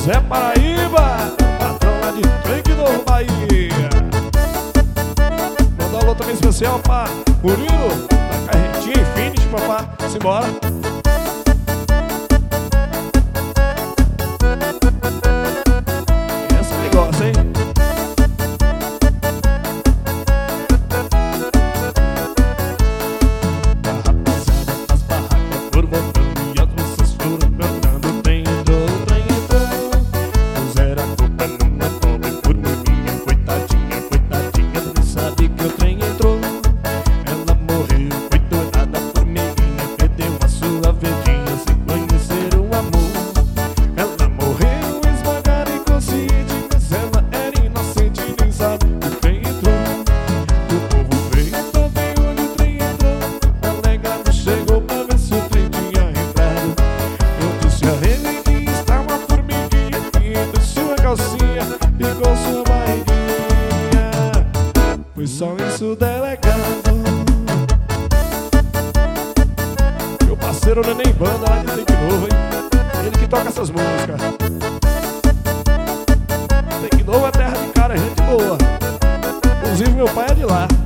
Zé Paraíba, patrão lá de Trem de Novo, Bahia. Mandar um alô também especial pra Murilo, da Carretinha Infinity, papá. Simbora. Essa é negócio, hein? E com sua barriguinha foi só isso, delegado. Meu parceiro Neném Banda lá de Trem de Novo, hein? Ele que toca essas músicas. Trem de Novo é terra de cara, gente boa. Inclusive meu pai é de lá.